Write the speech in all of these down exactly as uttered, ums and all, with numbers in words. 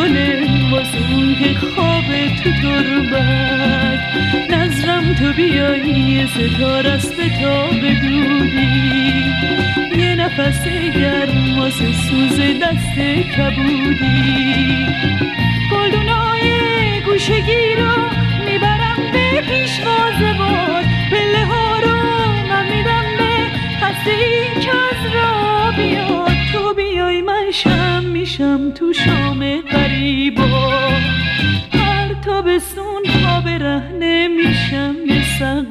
گله واسه اون که خوابه تو تربت. نظرم تو بیایی یه ستاره است به تاب دودی، یه نفس گرم واسه سوز دست کبودی. گلدونای گوشگی رو میبرم به پیشواز باد، پله ها رو من میدم به خسته ای که از را بیاد. تو بیای من شم میشم تو شام غریبا، هر تابستون پا به رهنه میشم یه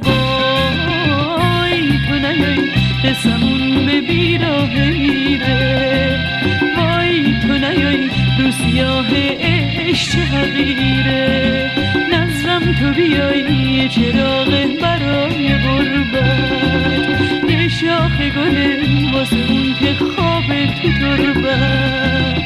سقای. تو نیای قسمون به بیراه میره، وای تو نیای رو سیاه عشق چه حقیره. نظرم تو بیای یه چراغ برای غربت، یه شاخ گل واسه اون که خوابه تو تربت.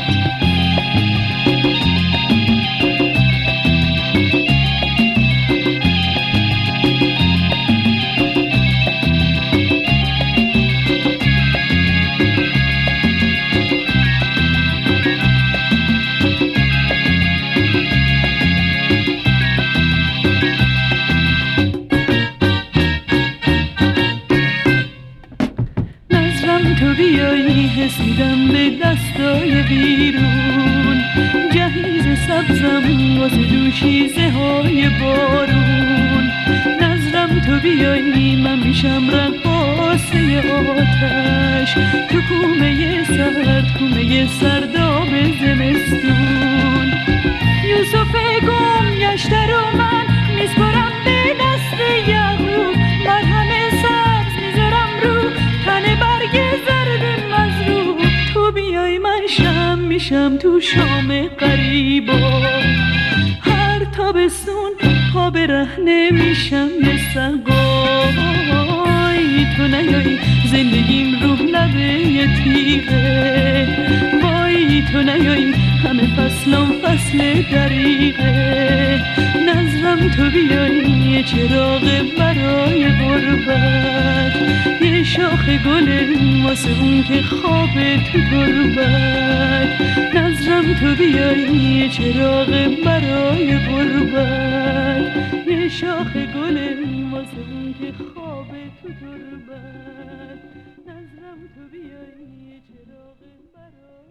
تو بیایی حسیدم به دستای بیرون، جهیز سبزم واسه دوشیزه های بارون. نظرم تو بیایی من میشم رقاصه آتش، تو کومه سرد کومه سرداب زمستون. یوسف گم گشته رو من میسپرم به دست یعقوب، مرهم سبز میذارم رو تن برگ زرد مزروب. تو بیای من شم میشم تو شام غریبا، هر تابستون پا به رهنه میشم یه سقای. تو نیای زندگیم رو لبه یه تیغه، وای تو نیای همه فصلم فصل دریغه. نظرم تو بیای یه چراغ برای غربت، یه شاخ گل واسه اون که خوابه تو تربت. نظرم تو بیای یه چراغ برای غربت، یه شاخ گل واسه اون که خوابه تو تربت. نظرم تو بیای یه چراغ برای